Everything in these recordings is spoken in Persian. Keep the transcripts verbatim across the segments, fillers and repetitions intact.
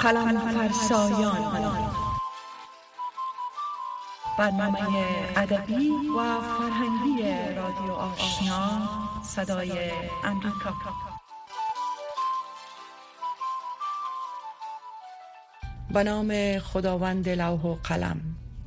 قلم فرسایان، برنامه ادبی و فرهنگی رادیو آشنا صدای امریکا. به نام خداوند لوح و قلم.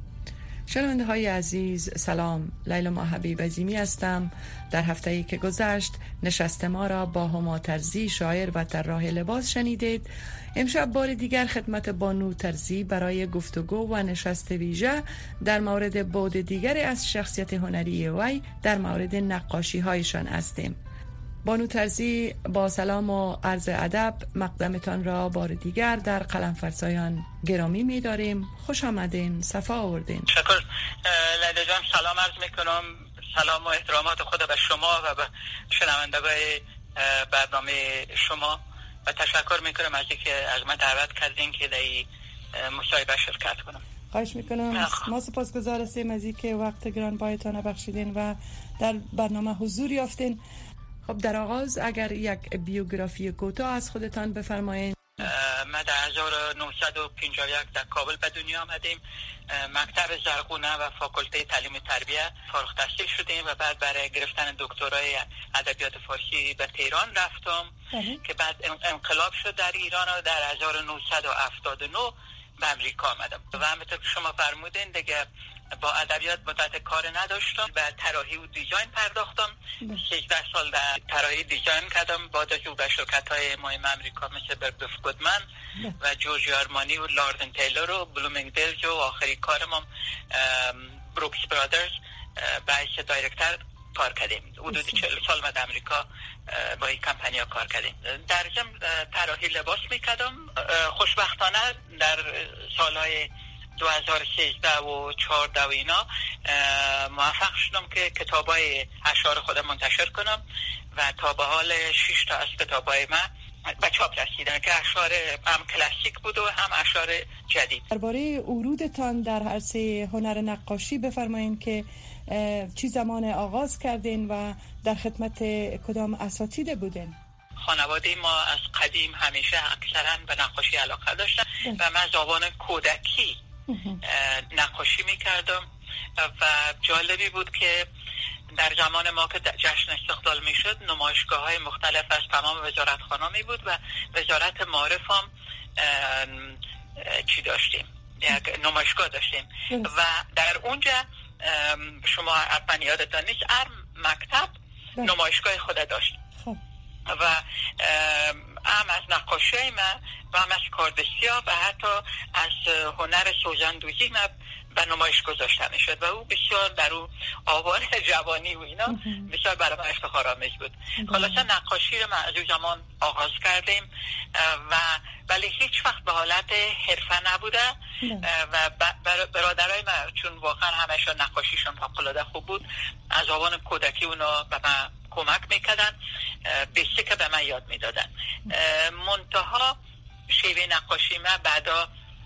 شنونده های عزیز سلام، لیلا محبیب عظیمی هستم. در هفته ای که گذشت نشست ما را با هما ترزی، شاعر و طراح لباس شنیدید. امشب بار دیگر خدمت بانو ترزی برای گفتگو و نشست ویژه در مورد بعد دیگری از شخصیت هنری وی در مورد نقاشی هایشان هستیم. بانو ترزی، با سلام و عرض ادب مقدمتان را بار دیگر در قلم فرسایان گرامی می داریم. خوش آمدین، صفا آوردین. شکر لیلا جان، سلام عرض می کنم. سلام و احترامات خود به شما و به شنوندگان برنامه شما و تشکر می کنم از اینکه از من دعوت کردین که در این مصاحبه شرکت کنم. خواهش میکنم. ما سپاسگزار هستیم از اینکه وقت گرانبهایتان بخشیدین و در برنامه حضور یافتین. خب در آغاز اگر یک بیوگرافی کوتاه از خودتان بفرمایید. من در هزار و نهصد و پنجاه و یک در کابل به دنیا آمدیم. مکتب زرغونه و فاکولته تعلیم تربیت فارغ التحصیل شدیم و بعد برای گرفتن دکترای ادبیات فارسی به تهران رفتم که بعد انقلاب شد در ایران و در هزار و نهصد و هفتاد و نه به امریکا آمدم و همونطور که شما فرمودین دیگه با ادبیات مدت کار نداشتم، به طراحی و دیزاین پرداختم. سیزده سال در طراحی دیزاین کردم، بعد از او به شرکت‌های مهم امریکا مثل برگدورف گودمن و جورجیو آرمانی و لاردن تیلور و بلومینگدلز و آخری کارم هم بروکس برادرز به حیث دایرکتر کار کردیم. حدود چهل سال من در امریکا با این کمپانیا کار کردیم. در ضمن طراحی لباس میکردم. خوشبختانه در سالهای دو هزار و سیزده و چهارده و اینا موفق شدم که کتابای اشعار خودم منتشر کنم و تا به حال شش تا از کتابای من به چاپ رسیدن که اشعار هم کلاسیک بود و هم اشعار جدید. درباره ورودتان در عرصه هنر نقاشی بفرمایید که چی زمان آغاز کردین و در خدمت کدام اساتید بودین؟ خانواده ما از قدیم همیشه اکثرا به نقاشی علاقه داشتن و من زبان کودکی نقاشی میکردم و جالبی بود که در زمان ما که جشن استقلال میشد نمایشگاه های مختلف از تمام وزارت خانه می بود و وزارت معارف هم چی داشتیم، یک نمایشگاه داشتیم و در اونجا شما حتما یادتان نیست هر مکتب نمایشگاه خود داشت و هم از نقاشی من و هم از کاردستیا و حتی از هنر سوزندوزی من به نمایش گذاشته می شد و او بسیار در او آوار جوانی و اینا بسیار برای من افتخارآمیز بود. خلاصه نقاشی رو من از اون زمان آغاز کردیم و ولی هیچ وقت به حالت حرفه نبوده و برادرای من چون واقعا همشون نقاشیشون فوق‌العاده خوب بود از آوان کودکی اونا به من کمک میکردن، بیسته که به من یاد میدادن. منتها شیوه نقاشی من بعدا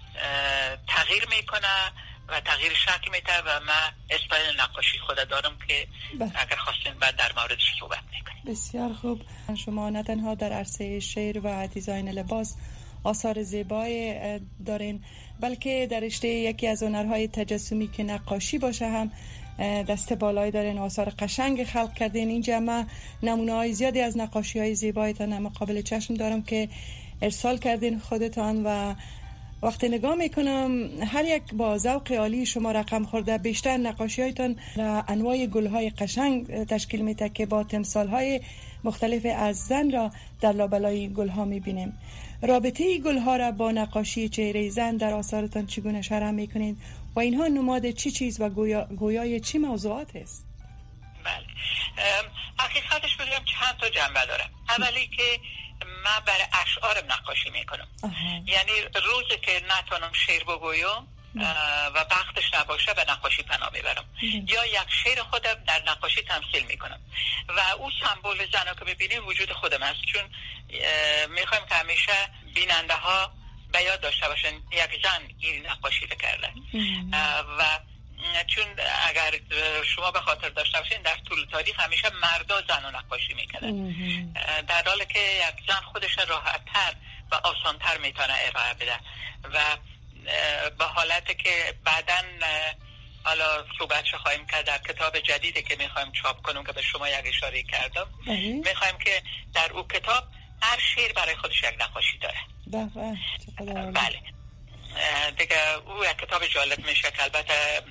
تغییر میکنه و تغییر شکل میده و من استایل نقاشی خود دارم که اگر خواستین بعد در موردش صحبت میکنیم. بسیار خوب. شما نه تنها در عرصه شعر و دیزاین لباس آثار زیبای دارین بلکه در رشته یکی از هنرهای تجسمی که نقاشی باشه هم دست بالایی دارین، آثار قشنگ خلق کردین. اینجا من نمونه‌های زیادی از نقاشی‌های زیبایتان مقابل چشم دارم که ارسال کردین خودتان و وقتی نگاه میکنم هر یک با ذوق عالی شما رقم خورده. بیشتر نقاشی‌هایتان انواع گل‌های قشنگ تشکیل میده که با تمثال‌های مختلف از زن را در لابلای گل‌ها میبینیم. رابطه گل‌ها را با نقاشی چهره زن در آثارتان چگونه شرح میکنید و اینها نماد چی چیز و گویا، گویای چی موضوعات است؟ بله، حقیقتش بگم چند تا جنبه داره. اولی که من برای اشعارم نقاشی میکنم. یعنی روزی که نتونم شعر بگویم و وقتش نباشه به نقاشی پناه میبرم یا یک شعر خودم در نقاشی تمثیل میکنم و او سمبل زن که میبینیم وجود خودم است، چون میخوایم که همیشه بیننده ها به یاد داشته باشن یک زن این نقاشی رو کرده و چون اگر شما به خاطر داشته باشین در طول تاریخ همیشه مردا زن و نقاشی میکردن، در حالی که یک زن خودش راحت‌تر و آسان‌تر میتونه ارائه بده و به حالتی که بعداً حالا صحبتش خواهیم کرد در کتاب جدیدی که میخوایم چاپ کنیم که به شما یک اشاره کردم، میخوایم که در او کتاب هر شعر برای خودش یک نقاشی داره. بله دیگه او یک کتاب جالب میشه که البته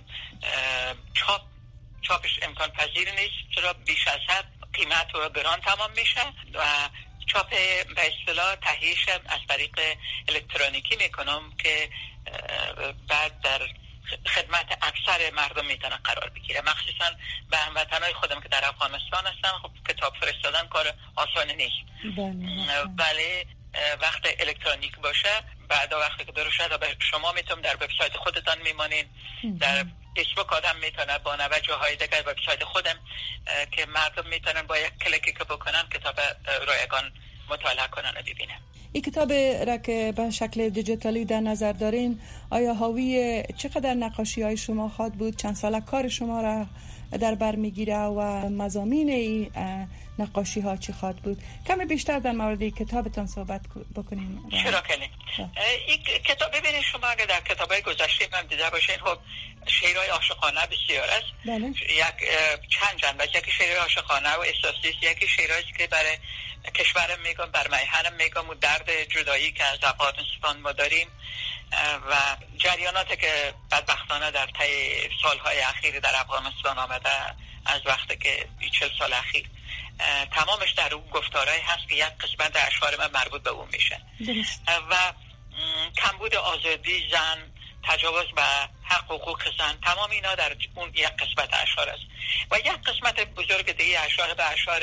چاپ چاپش امکان پذیر نیست، چرا بیش از حد قیمت و گران تمام میشه و چاپ به اصطلاح تهیه‌اش از طریق الکترونیکی میکنم که بعد در خدمت اکثر مردم میتونه قرار بگیره، مخصوصا به هموطنای خودم که در افغانستان هستن. خب کتاب فرستادن کار آسان نیست، ولی وقت الکترونیک باشه بعدا وقتی که درست شده به شما میتونم در وبسایت خودتان میمانین، در فیسبوک آدم میتونه با نوع جاهای دیگر وبسایت خودم که مردم میتونن با یک کلیکی که بکنن کتاب رایگان مطالعه کنن و ببینن. این کتاب را که به شکل دیجیتالی در نظر دارین آیا حاوی چقدر نقاشی های شما خواد بود؟ چند سال کار شما را در بر میگیره و مضامین این نقاشی ها چی خواد بود؟ کمی بیشتر در مورد کتابتان صحبت بکنیم. چرا کنیم؟ این کتاب ببینید شما اگر در کتابای گذشته من دیده باشین خب شعرهای عاشقانه بسیار است. بله. یک چند جنبه، یکی شعرهای عاشقانه و احساسی است، یکی شعرهایی که برای کشورم میگم، بر میهنم میگم و درد جدایی که از افغانستان ما داریم و جریاناتی که بدبختانه در طی سالهای اخیر در افغانستان آمده از وقتی که چهل سال اخیر تمامش در اون گفتارهایی هست که یک قسمت اشعار من مربوط به اون میشه و کمبود آزادی زن، تجاوز به حق و حقوق زن، تمام اینا در اون یک قسمت اشعار است و یک قسمت بزرگ دیگه اشعار به اشعار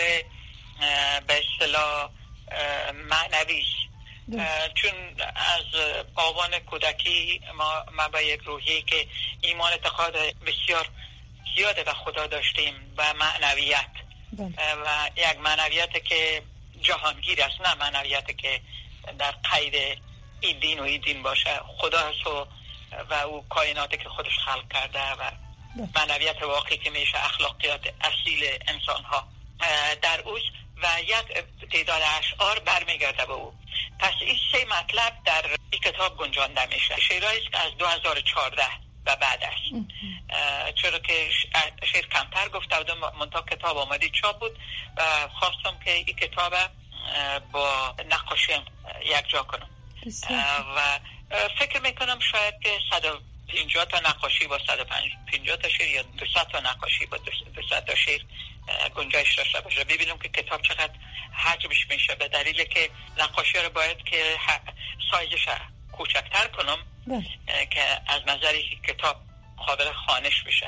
به اصطلاح معنوی چون از آوان کودکی ما, ما با یک روحی که ایمان اعتقاد بسیار زیاده و خدا داشتیم و معنویت و یک معنویت که جهانگیر است، نه معنویت که در قید این دین و این دین باشه. خدا هست و, و او کائناتی که خودش خلق کرده و معنویت واقعی که میشه اخلاقیات اصیل انسان ها در اوست و یک تعداد اشعار برمیگرده به او. پس این سه مطلب در این کتاب گنجانده میشه. شعرهایی که از دو هزار و چهارده و بعد است، چرا که شعر کمتر گفته بودم منتها کتاب آمده چاپ بود و خواستم که این کتاب با نقاشی یک جا کنم و فکر میکنم شاید که صد و پنجاه تا نقاشی با صد و پنجاه تا شعر یا دویست تا نقاشی با دویست تا شعر گنجایش داشته باشه. ببینیم که کتاب چقدر حجمش میشه، به دلیل که نقاشی رو باید که سایزش کوچکتر کنم که از نظری کتاب قابل خوانش بشه.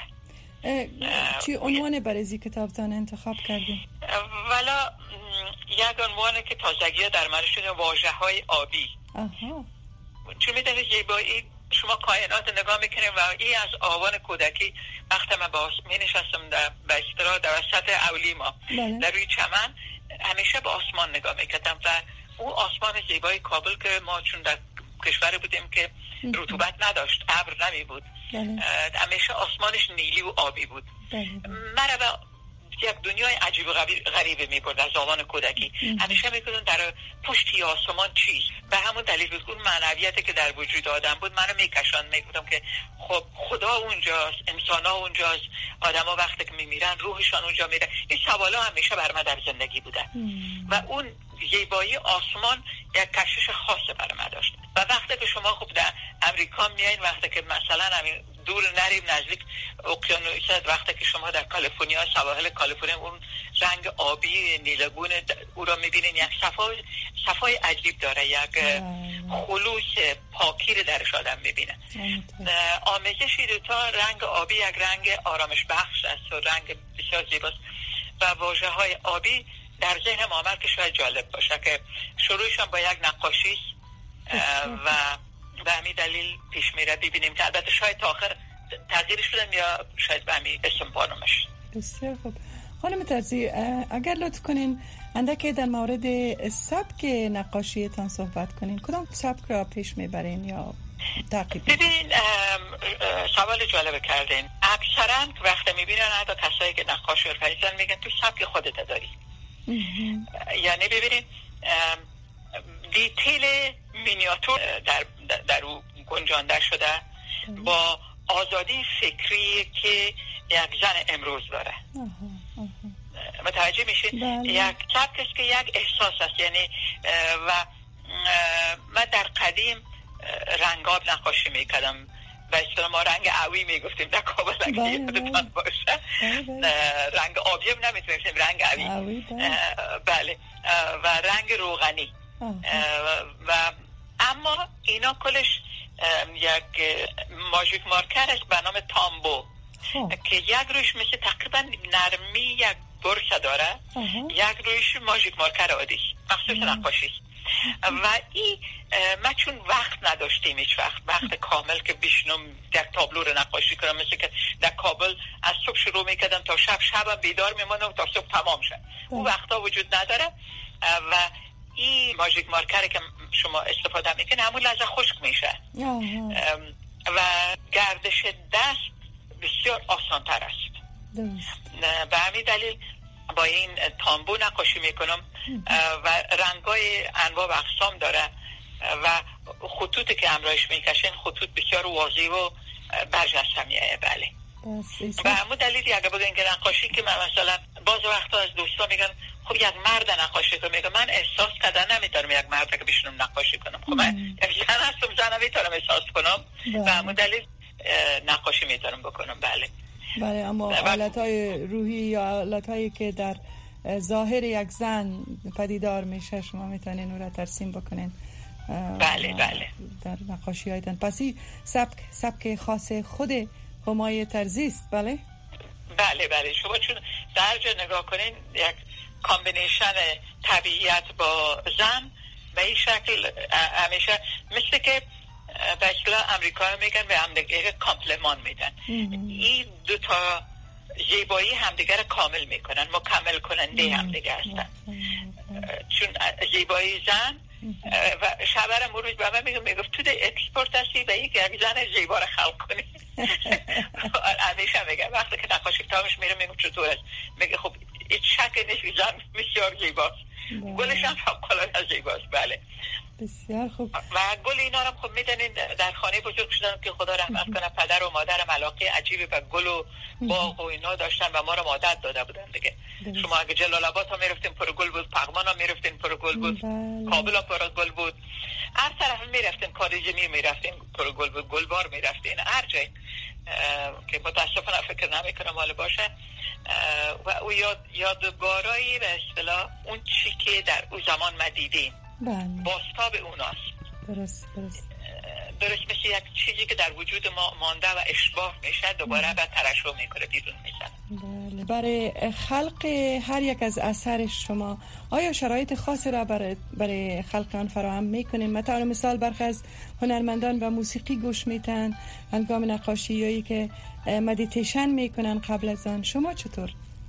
چی عنوان برای کتابتان انتخاب کردیم؟ والا یک عنوان که تازگی در من شده واژه های آبی. آها. چون میدونی زیبایی شما کائنات نگاه میکنیم و این از آوان کودکی وقتی من با می نشستم در به اصطلاح در وسط اولیما در روی چمن همیشه به آسمان نگاه میکردم و اون آسمان زیبای کابل که ما چون در کشور بودیم که رطوبت نداشت، ابر نمی بود، همیشه آسمانش نیلی و آبی بود. مرا به یک دنیای عجیب و غریبه می برد از آوان کودکی. همیشه میگفتن در پشتی آسمان چیست؟ به همون دلیل بود اون معنویتی که در وجود آدم بود منو میکشاند. میگفتم که خب خدا اونجاست، انسان ها اونجاست، آدم ها وقتی که میمیرن روحشان اونجا میره. این سوالا همیشه بر من در زندگی بوده و اون زیبایی آسمان یک کشش خاص بر من داشت. و وقتی که شما خب در امریکا میایین، وقتی که مثلا همین دور نریم نزدیک اقیانوس، وقتی که شما در کالیفرنیا سواحل کالیفرنیا اون رنگ آبی نیلگون او را میبینین، یک صفای صفای عجیب داره، یک خلوص پاکی رو درش آدم میبینه. آمیزش دو تا رنگ آبی یک رنگ آرامش بخش است و رنگ بسیار زیباست و واژه های آبی در ذهنم آمد که شاید جالب باشه که شروعشان با یک نقاشی و به همین دلیل پیش میره. ببینیم که البته شاید تا آخر تغییرش بدم یا شاید به همین اسم بانمش. بسیار خوب. خانم ترزی اگر لطف کنین اندکی در مورد سبک نقاشیتان صحبت کنین. کدام سبک را پیش میبرین یا ببین سوال جالب کردین. اکثرا وقتی میبینن حتی کسایی که نقاشی حرفه‌ای‌اند میگن تو سبک خودت داری. یعنی ببینین دیتیل مینیاتور در در او گنجانده شده با آزادی فکری که یک زن امروز داره. متوجه میشین؟ یک سبک است که یک احساس است. یعنی و من در قدیم رنگاب نقاشی میکردم و اصطلاح ما رنگ عوی میگفتیم در کابل اگه یادتان باشه. رنگ آبی هم نمیتونیم، رنگ عوی. بله. و رنگ روغنی. و اما اینا کلش یک ماژیک مارکر است به نام تامبو که یک روش مثل تقریبا نرمی یک برش داره، یک روش ماژیک مارکر عادی مخصوص نقاشی. و این ما چون وقت نداشتیم هیچ وقت وقت کامل که بشنم در تابلو رو نقاشی کنم، مثل که در کابل از صبح شروع میکردم تا شب، شبم بیدار میمونم تا صبح تمام شد. اون وقتا وجود نداره و این ماژیک مارکر که شما استفاده میکنه همون لحظه خشک میشه و گردش دست بسیار آسان تر است. به همین دلیل با این تامبو نقاشی میکنم و رنگای انواع و اقسام داره و خطوطی که همراهش میکشن خطوط بسیار واضح و برجسته‌ایه. بله. و همون دلیلی اگه بگن که نقاشی که من مثلا باز وقتا از دوستا میگن خب یک مرد نقاشی کنم، میگم من احساس کردن نمیتونم یک مرد که بشینم نقاشی کنم. خب من یک زن هستم، زن نمیتونم احساس کنم و همون دلیل نقاشی میتونم بکنم. بله. بله. اما حالتهای روحی یا حالتهایی که در ظاهر یک زن پدیدار میشه شما میتونین اون را ترسیم بکنین. بله بله. در نقاشی هایتان. پس این سبک سبک خاص خود همای ترزی است. بله بله بله. شما چون در جا نگاه کنین یک کامبینیشن طبیعیت با زن به این شکل همیشه مثل که به اصطلاح امریکا میگن به همدیگه کامپلمان میدن. این دو تا زیبایی همدیگه رو کامل میکنن، مکمل کننده همدیگه هستن. چون زیبایی زن و شبرم روز به من میگم میگفت تو ده اکسپورت هستی به یک یک زن زیبا رو خلق کنی. همیشه میگم وقتی که نقاشی کتابش میره میگم چطور است، میگه خب هیچ شک نیست زن بسیار زیباست، گلش هم فوق‌العاده زیباست. بله بسیار خوب. و گل اینا رو خب میدونین در خانه بزرگ شدم که خدا رحمت کنه پدر و مادرم علاقه عجیبی به گل و باغ و اینا داشتن و ما رو عادت داده بودن دیگه. شما اگه جلال آباد ها میرفتین پر گل بود، پغمان ها میرفتین پر گل بود، کابل ها پر گل بود، هر طرف میرفتین، کاریجمی میرفتین پر گل بود، گلبار میرفتین، هر جای که متاسفانه فکر نمیکنم حال باشه. و او یاد یادگارایی به اصطلاح اون چی که در اون زمان ما دیدیم بازتاب اوناست. درست درست. درست مثل یک چیزی که در وجود ما مانده و اشباه میشه دوباره به ترشح میکنه بیرون میزنه. بله. برای خلق هر یک از اثر شما آیا شرایط خاصی را برای برای خلق آن فراهم میکنین؟ مثلا مثال برخی از هنرمندان به موسیقی گوش میتن هنگام نقاشی یا ای که مدیتیشن میکنن قبل از آن، شما چطور؟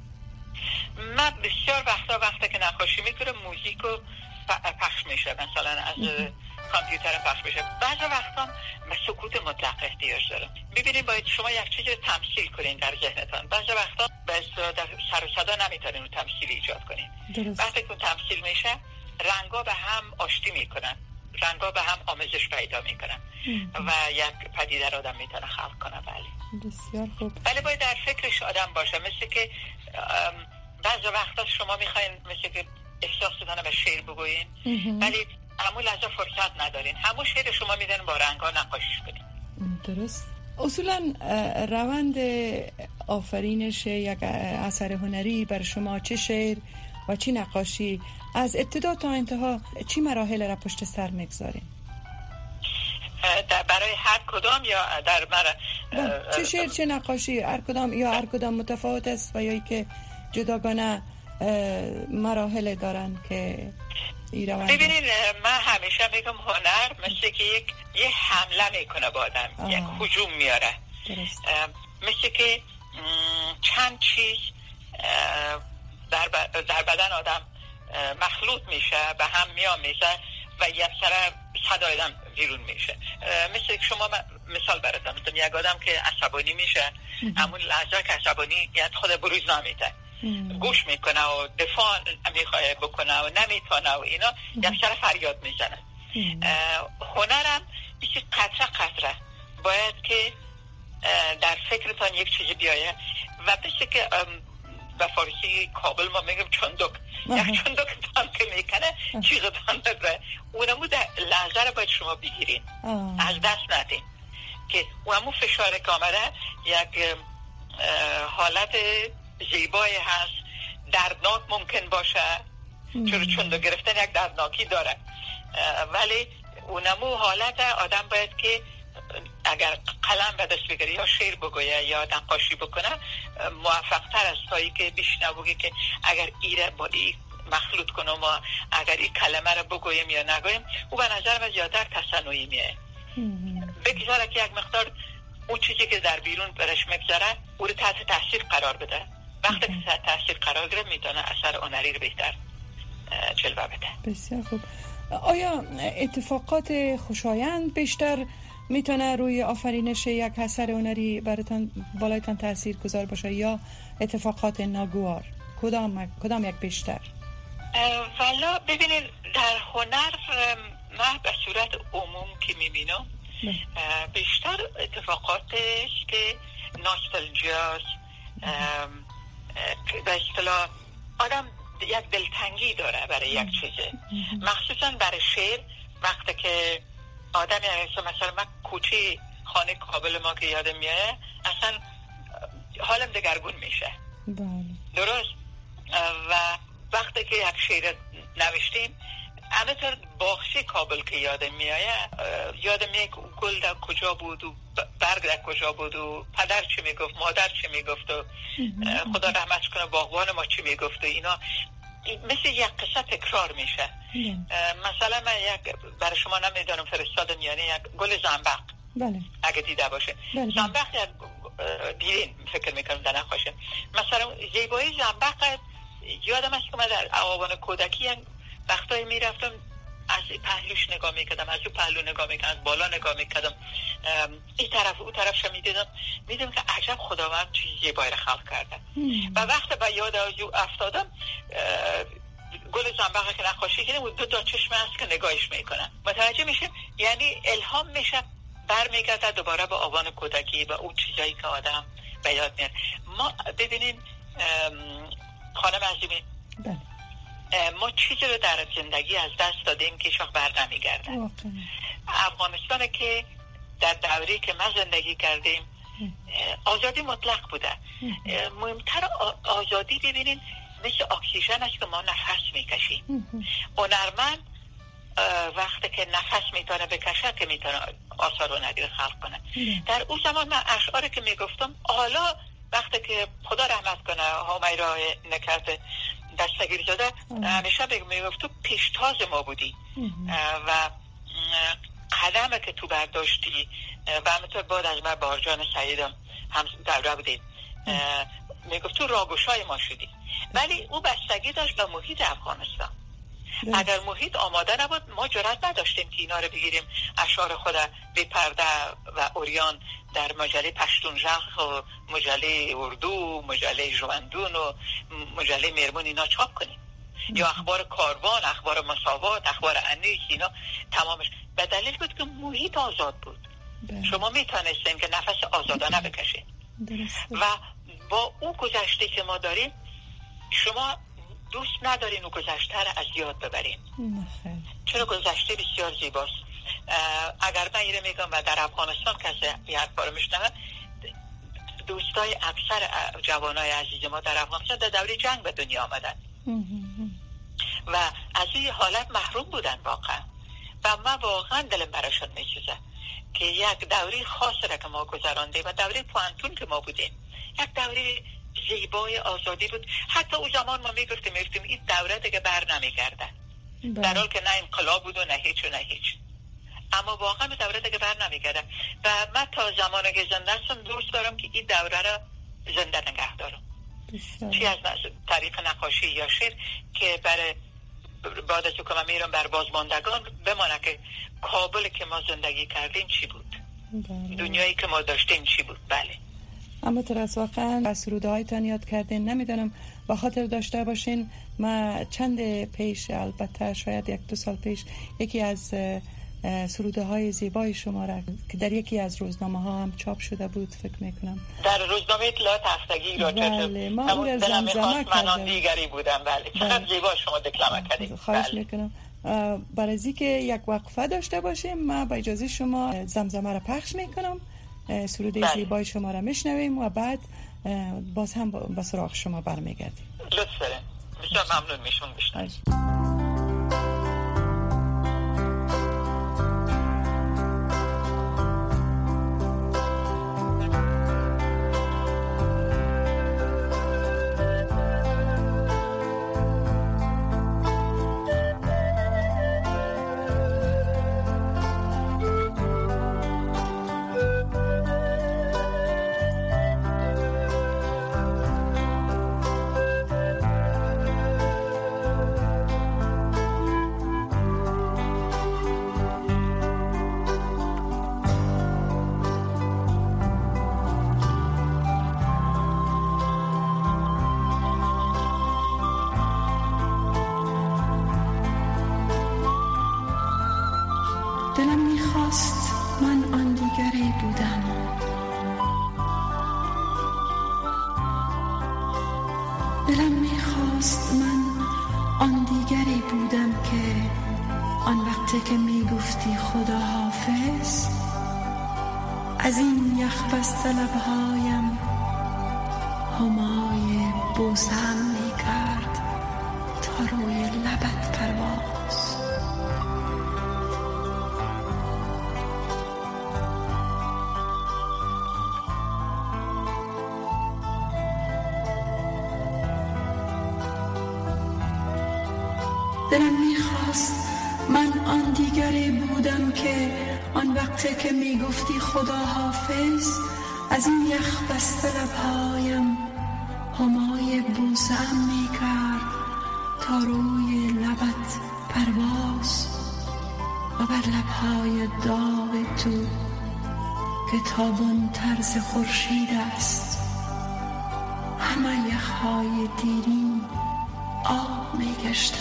من بسیار وقتا وقتا که نقاشی میکنم موزیکو پخش میشه، مثلا از کامپیوتر پخش میشه. بعضی وقتا من سکوت مطلق احتیاج دارم. ببینید باید شما یک چیزی رو تمثیل کنین در ذهنتان. بعضی وقتا در سر و صدا نمیتونین اون تمثیل ایجاد کنین. وقتی که تمثیل میشه رنگا به هم آشتی میکنن، رنگا به هم آمیزش پیدا میکنن و یک پدیده رو آدم میتونه خلق کنه. بله بسیار خوب. ولی باید در فکرش آدم باشه، مثل که بعضی وقتا شما میخواین مثل که احساستون به شعر بگوین ولی همون لحظه فرصت ندارین، همون شعر شما میدن با رنگا نقاشیش کنین. درست. اصولا روند آفرینش یک اثر هنری بر شما چه شعر و چه نقاشی از ابتدا تا انتها چی مراحل را پشت سر میگذارین؟ برای هر کدام یا در مر... چه شعر چه نقاشی هر کدام یا هر کدام متفاوت است و یا ای که جداگانه مراحل دارن که ایروان؟ ببینید من همیشه میگم هنر مثل که یک یه حمله میکنه با آدم، یک هجوم میاره. مثل که چند چیز در, ب... در بدن آدم مخلوط میشه به هم میامیزه و یک سر صدای آدم بیرون میشه. مثل شما مثال براتون میزنم، یک آدم که عصبانی میشه همون لحظه که عصبانی یاد خود بروز نمیده، گوش میکنه و دفاع میخواه بکنه و نمیتونه و اینا یک سر فریاد میزنه. هنرم میشه قطره قطره باید که در فکرتان یک چیزی بیایه و مثل که به فارسی کابل ما میگم چندک، یک چندک تان که میکنه چیز تان ببره، اونمو در لحظه رو باید شما بگیرین، از دست ندین که اونمو فشاره که آمده یک حالت زیبایی هست، دردناک ممکن باشه چون چندک گرفتن یک دردناکی داره، ولی اونمو حالت آدم باید که اگر قلم به دست بگیره یا شعر بگویه یا نقاشی بکنه موفق تر است تا ای که بشنه بگی که اگر ایره با ای مخلوط کنم و اگر این کلمه رو بگویم یا نگویم، او به نظر من زیادر تصنعی میه. بگذاره که یک مقدار اون چیزی که در بیرون برش مگذاره او رو تحت تاثیر قرار بده، وقتی که تحت تاثیر قرار گرفت میتونه اثر هنری رو بهتر جلوه بده. بسیار خوب. آیا اتفاقات خوشایند بیشتر میتونه روی آفرینش یک اثر هنری براتون بالایتان تاثیر گذار باشه یا اتفاقات ناگوار؟ کدام کدام یک بیشتر؟ والا ببینید در هنر من به صورت عموم که میبینم بیشتر اتفاقاتش که نوستالژیاست، به اصطلاح آدم یک دلتنگی داره برای یک چیزه، مخصوصا برای شعر. وقتی که آدم یعنی مثلا من کوچه خانه کابل ما که یادم میاد اصلا حالم دگرگون میشه. درست. و وقتی که یک شعر نوشتیم همینطور باغچه کابل که یادم میاد یادم میاد گل در کجا بود و برگ در کجا بود و پدر چی میگفت، مادر چی میگفت و خدا رحمت کنه باغبان ما چی میگفت و اینا مثل یک قصه تکرار میشه. مثلا من یک برای شما نمیدونم فرستادم، یعنی یک گل زنبق بله. اگه دیده باشه بله. زنبق یک دیدین فکر میکنم در نقاشه. مثلا زیبایی زنبق یادم است که من در آوان کودکی وقتایی میرفتم از این پهلوش نگاه میکردم، از اون پهلو نگاه میکردم، از بالا نگاه میکردم، این طرف او طرف شم میدیدم میدیدم که عجب خداوند چیز زیبایی رو خلق کرده. و وقت به یاد از او افتادم گل زنبقه که نقاشی کردم و دو تا چشمه هست که نگاهش میکنم متوجه میشم، یعنی الهام میشه برمیگرده دوباره به آوان کودکی و اون چیزایی که آدم به یاد میاد. ما ببینیم خانم عزیزی ما چیزی رو در زندگی از دست دادیم که شاخ بر نمیگرده. افغانستان که در دوری که ما زندگی کردیم آزادی مطلق بوده. مهمتر آزادی ببینین مثل اکسیژن است که ما نفس میکشیم. هنرمند وقتی که نفس میتونه بکشه که میتونه آثار هنری رو خلق کنه. در اون زمان من اشعاری که میگفتم حالا وقتی که خدا رحمت کنه همیرا نکرده دستگیر زاده همیشه بگم میگفت تو پیشتاز ما بودی و قدمه که تو برداشتی و همینطور بعد از من بارجان سعیدم هم دوره بودیم میگفت تو راگوشای ما شدی، ولی او بستگی داشت به محیط افغانستان. اگر محیط آماده نبود ما جرأت نداشتیم که اینا رو بگیریم اشعار خود به پرده و اوریان در مجله پشتونژخ و مجله اردو، مجله ژواندون و مجله میرمون اینا چاپ کنیم یا اخبار کاروان، اخبار مساوات، اخبار انیس، اینا تمامش به دلیل بود که محیط آزاد بود. ده. شما میتونستین که نفس آزادانه بکشید و با اون گذشته که ما داریم شما دوست ندارین اون گذشته رو از یاد ببرین. چرا گذشته بسیار زیباست. اگر من ایره میگم و در افغانستان کسی یه حرفا رو میشنوه، دوستای اکثر جوانای عزیز ما در افغانستان در دوره جنگ به دنیا آمدن و از این حالت محروم بودن واقعا و من واقعا دلم براشون میسوزه که یک دوره خاص را که ما گذرانده و دوره پوانتون که ما بودیم یک دوره زیبای آزادی بود. حتی اون زمان ما میگفتیم میگفتیم این دوره دیگه بر نمیگرده، در حال که نه انقلاب بود و نه هیچ و نه هیچ، اما واقعا به دوره دیگه بر نمیگرده و من تا زمانی که زنده هستم دوست دارم که این دوره را زنده نگه دارم. چی از طریق نقاشی یا شعر که برای بعد از که من میرم بر بازماندگان بمانه که کابل که ما زندگی کردیم چی بود، بله. دنیایی که ما داشتیم چی بود. بله. اما ترس واقعا از سروده هایتان یاد کردین، نمیدونم با خاطر داشته باشین ما چند پیش، البته شاید یک دو سال پیش، یکی از سروده های زیبای شما را که در یکی از روزنامه ها هم چاپ شده بود فکر میکنم، در روزنامه اطلاعات هفتگی را بله. ما او را زمزمه کردم، من دیگری بودم. بله. چقدر بله. زیبا شما دکلمه کردید. خواهش بله. میکنم. برای از اینکه یک وقفه داشته باشیم ما با اجازه شما زمزمه را پخش میکنم، سروده بله. زیبای شما را میشنویم و بعد باز هم به سراغ شما برمیگردیم. لطف دارین. بسیار ممنون میشون بشنویم. دلم میخواست من آن دیگری بودم، دلم میخواست من آن دیگری بودم که آن وقتی که میگفتی خدا حافظ از این یخ بسته لبهایم همای بوسم میکرد تا روی لبت پرواز. دلم میخواست من آن دیگری بودم که آن وقتی که میگفتی خدا حافظ از این یخ بسته لبهایم همای بوسم میکرد تا روی لبت پرواز و بر لبهای داغ تو که تابان طرز خورشید است همه یخهای دیرین آب میگشتم.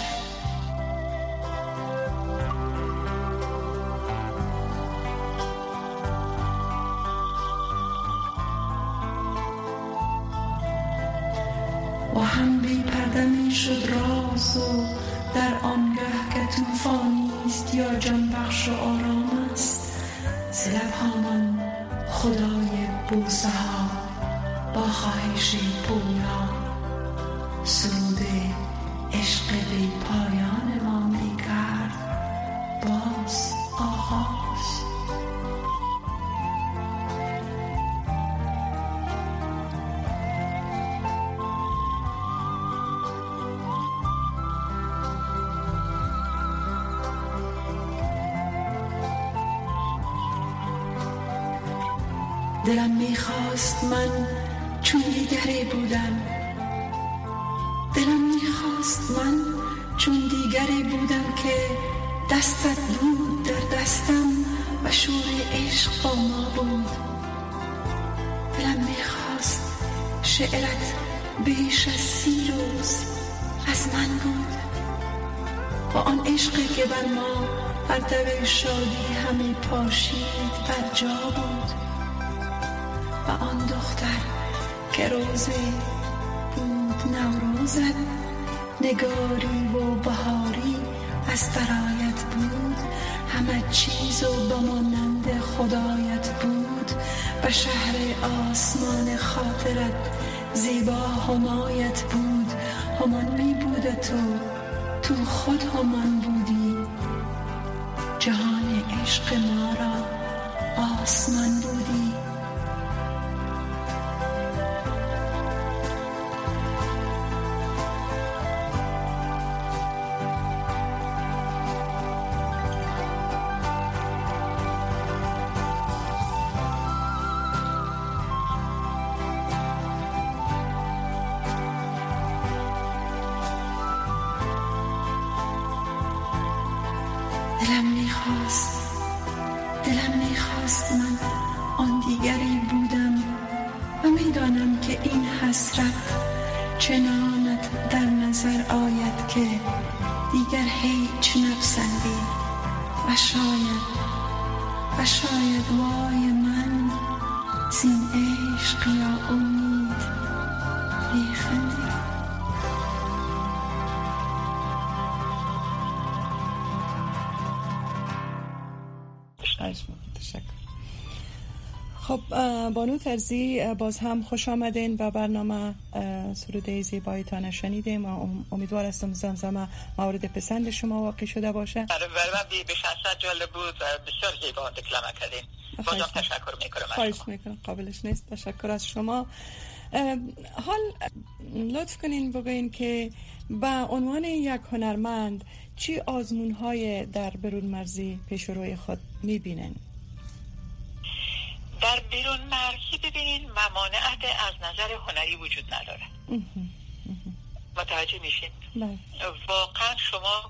و هم بی پرده می شد راز و در آنگه که توفانی است یا جان بخش و آرام است ز لبهامان خدای بوسه ها با خواهش پویا سرود عشق بی پایان ما می کرد باز آغاز. دلم میخواست من چون دیگری بودم، دلم میخواست من چون دیگری بودم که دستت بود در دستم و شور عشق با ما بود. دلم میخواست شعرت بیش از سی روز از من بود و آن عشقی که بر ما بر دو شادی همی پاشید بر جا بود و آن دختر که روزه بود نوروزت نگاری و بهاری از برایت بود همه چیز و بمانند خدایت بود و شهر آسمان خاطرت زیبا همایت بود همان می بود تو تو خود همان بودی جهان عشق ما را آسمان بودی. حسرت چنانت در نظر آید که دیگر هیچ نپسندی و شاید و شاید وای من زین عشق یا امید میخندی. تشکر. خب بانو ترزی، باز هم خوش آمدین و برنامه سروده زیبایتان شنیدیم و امیدوار هستم زمزمه مورد پسند شما واقع شده باشه. برای من به شخصت جالب بود و بسیار زیبا دکلمه کردین. بازم تشکر میکنم. خواهش میکنم، قابلش نیست. تشکر از شما. حال لطف کنین بگوین که به عنوان یک هنرمند چی آزمون‌های در برون مرزی پیش روی خود میبینن؟ در بیرون مرزی ببینین ممانعت از نظر هنری وجود نداره. متوجه میشین؟ واقعا شما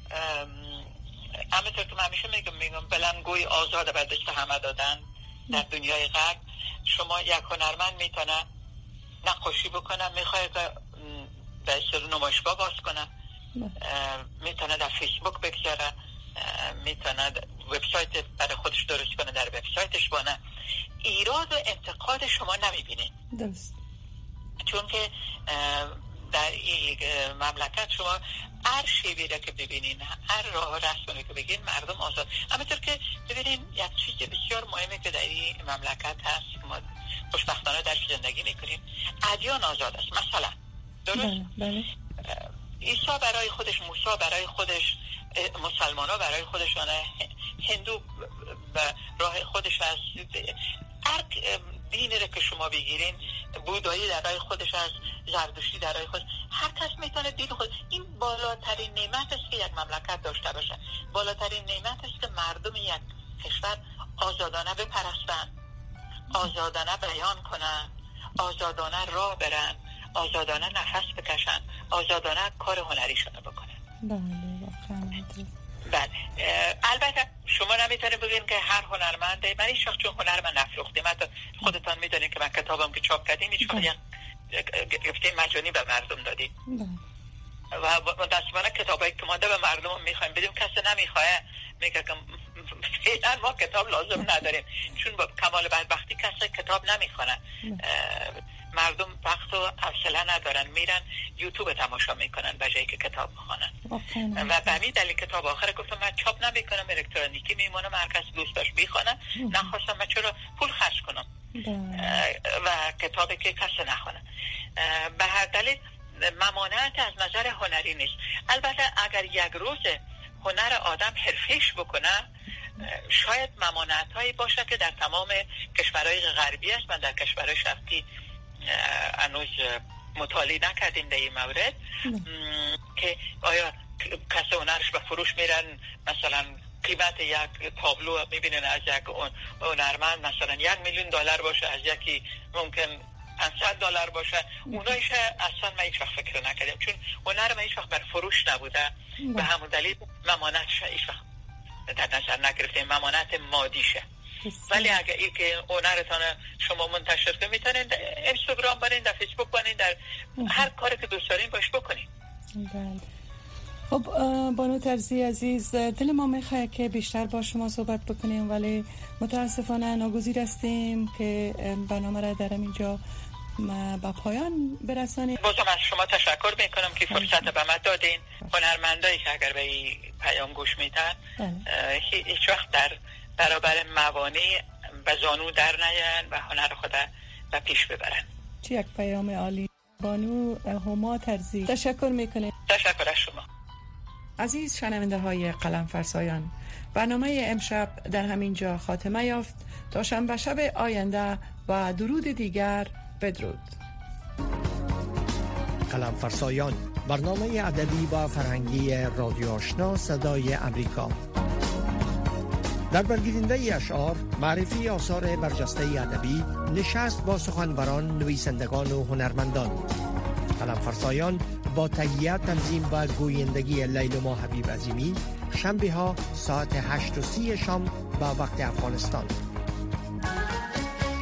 همونطور که من همیشه میگم میگم بلندگوی آزاد به دست همه دادن در دنیای غرب. شما یک هنرمند میتونه نقاشی بکنه، میخواد به اصطلاح نمایشگاه باز کنه، میتونه در فیسبوک بگذاره، میتونه وبسایت برای خودش درست کنه، در وبسایتش بانه. ایراد و انتقاد شما نمیبینید. درست. چون که در این مملکت شما هر شیوهی را که ببینین، هر راه رسمی که بگین، مردم آزاد. همینطور که ببینین یک چیز بسیار مهمه که در این مملکت هست که ما خوشبختانه در زندگی میکنیم، ادیان آزاد است. مثلا درست؟ بله بله. عیسی برای خودش، موسی برای خودش، مسلمان ها برای خودشان، هندو راه خودش هست، هر دینی رو که شما بگیرین، بودایی در راه خودش هست، زردشتی در راه خودش، هر کس میتونه دین خود. این بالاترین نعمت است که یک مملکت داشته باشه. بالاترین نعمت است که مردم یک کشور آزادانه بپرستن، آزادانه بیان کنن، آزادانه راه برن، آزادانه نفس بکشن، آزادانه کار هنریشون بکنن. بله واقعا. بله. البته شما نمیتونید بگین که هر هنرمنده، من هیچ وقت چون هنر من نفروختیم، حتی خودتان میدونید که من کتابم که چاپ کردیم هیچ وقت یک گفته مجانی به مردم دادیم و متاسفانه کتابایی که مانده به مردم میخوایم بدیم، کسی نمیخواه، میگه که فعلا ما کتاب لازم نداریم، چون با کمال بدبختی کسی کتاب نمیخونه. مردم وقت و حوصله ندارن، میرن یوتیوب تماشا میکنن به جایی که کتاب بخونن. و به همین دلیل کتاب آخر گفتم من چاپ نمیکنم، الکترونیکی میمونه، هر کس دوست داشت بخونه. نخواستم من چرا پول خرج کنم و کتابی که کسی نخونه. به هر دلیل ممانعت از نظر هنری نیست. البته اگر یک روز هنر آدم حرفیش بکنه، شاید ممانعت هایی باشه که در تمام کشورهای غربی است. من در کشورهای شرقی هنوز مطالعه نکردیم در این مورد که آیا کسی هنرش به فروش میرن، مثلا قیمت یک تابلو میبینن از یک هنرمند مثلا یک میلیون دلار باشه، از یکی ممکن پانصد دلار باشه. اونایش اصلا من هیچ وقت فکر نکردم، چون هنر من هیچ وقت بر فروش نبوده. به همون دلیل ممانعتش هیچ وقت در نظر نگرفتیم، ممانعت مادیشه. ولی اگه ای که هنرتان شما منتشر کنید، میتونید در اینستاگرام برین، در فیسبوک برین، در هر کاری که دوست دارین باش بکنید. بله. خب بانو ترزی عزیز، دل ما میخواد که بیشتر با شما صحبت بکنیم، ولی متاسفانه ناگزیر هستیم که برنامه را در اینجا با پایان برسانیم. بازم از شما تشکر میکنم که فرصت به من دادین. هنرمندایی که اگر به این پیام گوش میدن هیچ وقت در برابر موانع به زانو در نیان و هنر خود به پیش ببرن. چه یک پیام عالی. بانو هما ترزی، تشکر میکنیم. تشکر از شما. عزیز شنونده های قلم فرسایان، برنامه امشب در همین جا خاتمه یافت. تا شنبه شب آینده و درود دیگر، بدرود. قلم فرسایان، برنامه ادبی و فرهنگی رادیو آشنا صدای امریکا. در برگیرنده اشعار، معرفی آثار برجسته ادبی، نشست با سخنوران، نویسندگان و هنرمندان. قلم فرسایان با تهیه، تنظیم و گویندگی لیلما حبیب عظیمی، شنبه ها ساعت هشت و سی شام با وقت افغانستان.